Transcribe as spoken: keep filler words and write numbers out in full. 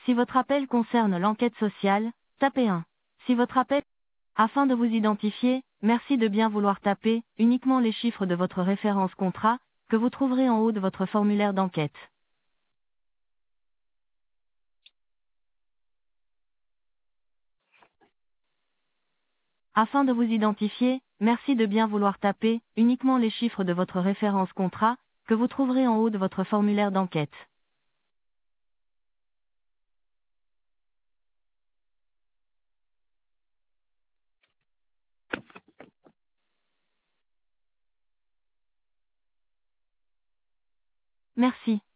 Si votre appel concerne l'enquête sociale, tapez un. Si votre appel... Afin de vous identifier, merci de bien vouloir taper uniquement les chiffres de votre référence contrat, que vous trouverez en haut de votre formulaire d'enquête. Afin de vous identifier, merci de bien vouloir taper uniquement les chiffres de votre référence contrat, que vous trouverez en haut de votre formulaire d'enquête. Merci.